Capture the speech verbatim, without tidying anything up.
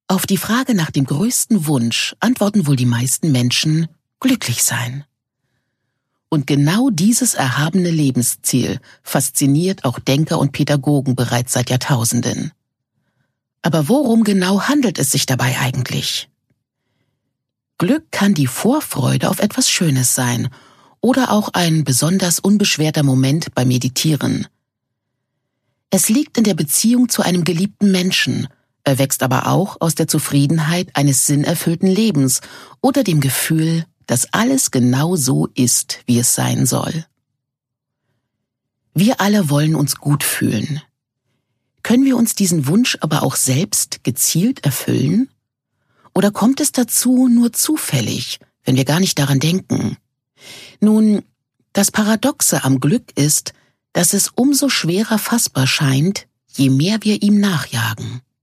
Auf die Frage nach dem größten Wunsch antworten wohl die meisten Menschen: glücklich sein. Und genau dieses erhabene Lebensziel fasziniert auch Denker und Pädagogen bereits seit Jahrtausenden. Aber worum genau handelt es sich dabei eigentlich? Glück kann die Vorfreude auf etwas Schönes sein oder auch ein besonders unbeschwerter Moment beim Meditieren. Es liegt in der Beziehung zu einem geliebten Menschen, erwächst aber auch aus der Zufriedenheit eines sinnerfüllten Lebens oder dem Gefühl, dass alles genau so ist, wie es sein soll. Wir alle wollen uns gut fühlen. Können wir uns diesen Wunsch aber auch selbst gezielt erfüllen? Oder kommt es dazu nur zufällig, wenn wir gar nicht daran denken? Nun, das Paradoxe am Glück ist, dass es umso schwerer fassbar scheint, je mehr wir ihm nachjagen.